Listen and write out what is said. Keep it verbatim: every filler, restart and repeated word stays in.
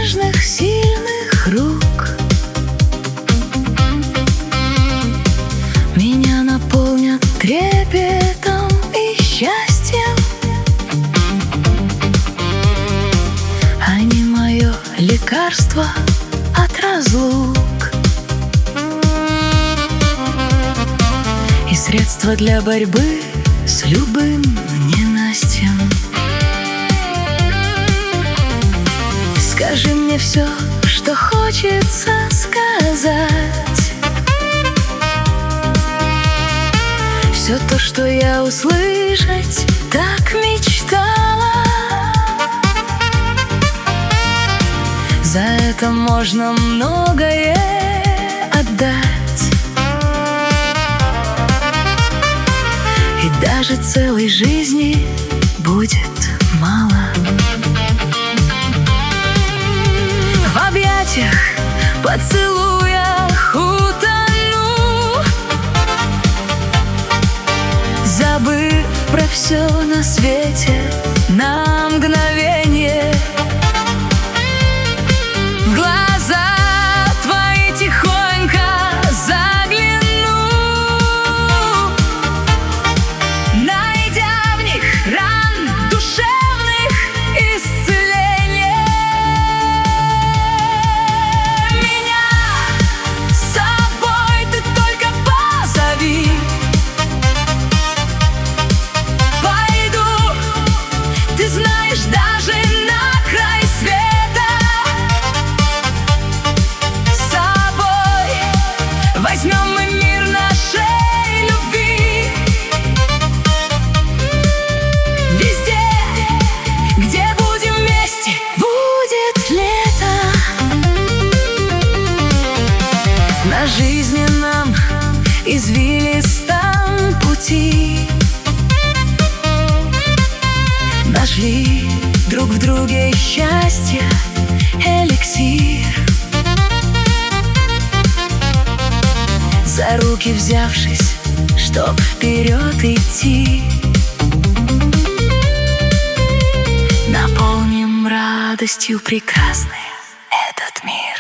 нежных, сильных рук. Меня наполнят трепетом и счастьем. Они мое лекарство от разлук и средство для борьбы с любым ненастьем. Скажи мне все, что хочется сказать, все то, что я услышать так мечтала. За это можно многое отдать, и даже целой жизни будет мало. В объятиях, поцелуях утону, забыв про все на свете на мгновение. В глаза твои тихонько загляну, найдя в них ран душевных исцеление. Меня с собой ты только позови, пойду, ты знаешь, даже на край света. Возьмем мы мир нашей любви. Везде, где будем вместе, будет лето. На жизненном извилистом пути нашли друг в друге счастье, эликсир. За руки взявшись, чтоб вперед идти, наполним радостью прекрасный этот мир.